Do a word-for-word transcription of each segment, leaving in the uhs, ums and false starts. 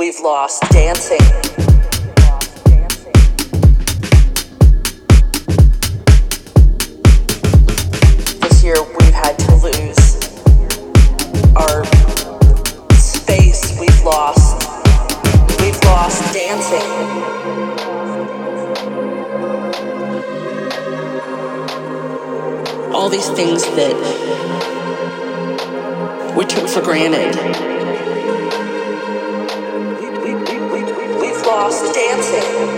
we've lost dancing. This year we've had to lose our space. We've lost. We've lost dancing. All these things that we took for granted. We, we, we, we, we've lost dancing.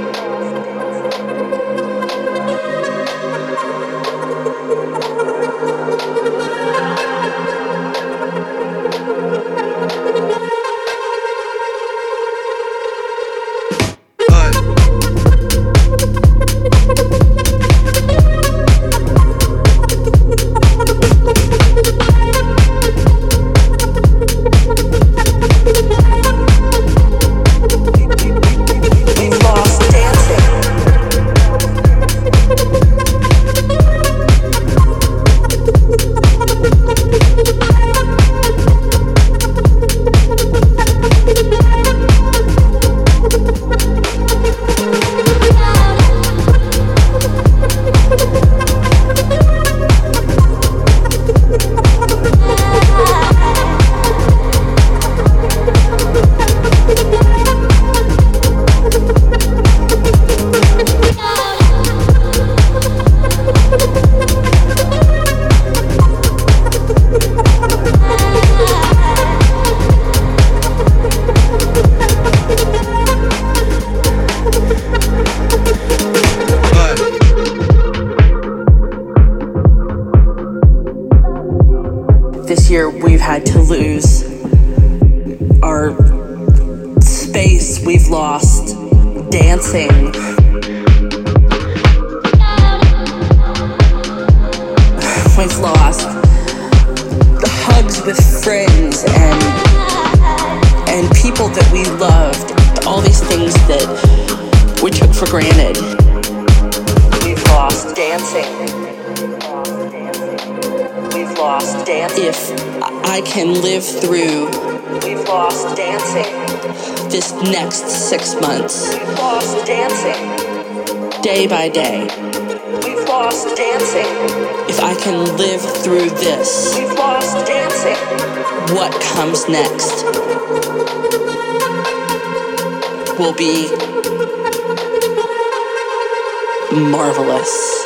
This year we've had to lose our space. We've lost dancing. We've lost the hugs with friends and and people that we loved. All these things that we took for granted. We've lost dancing. We've lost dancing. If I can live through, we've lost dancing. This next six months, we've lost dancing. Day by day, we've lost dancing. If I can live through this, we've lost dancing. What comes next will be marvelous.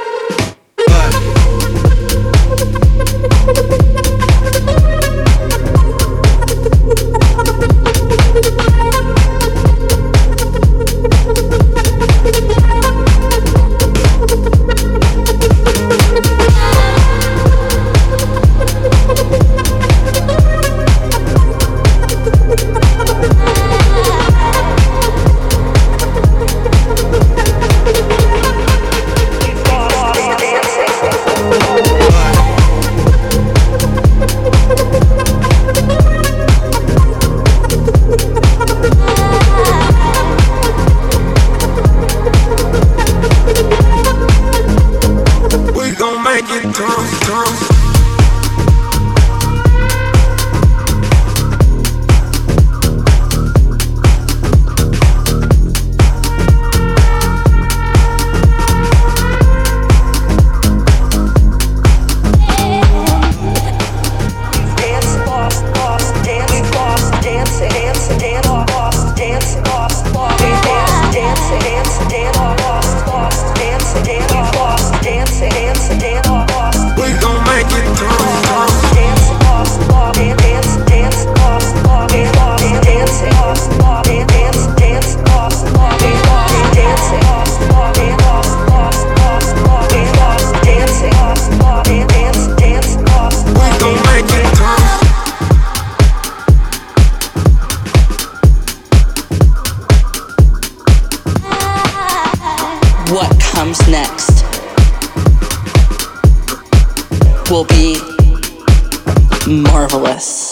What comes next will be marvelous.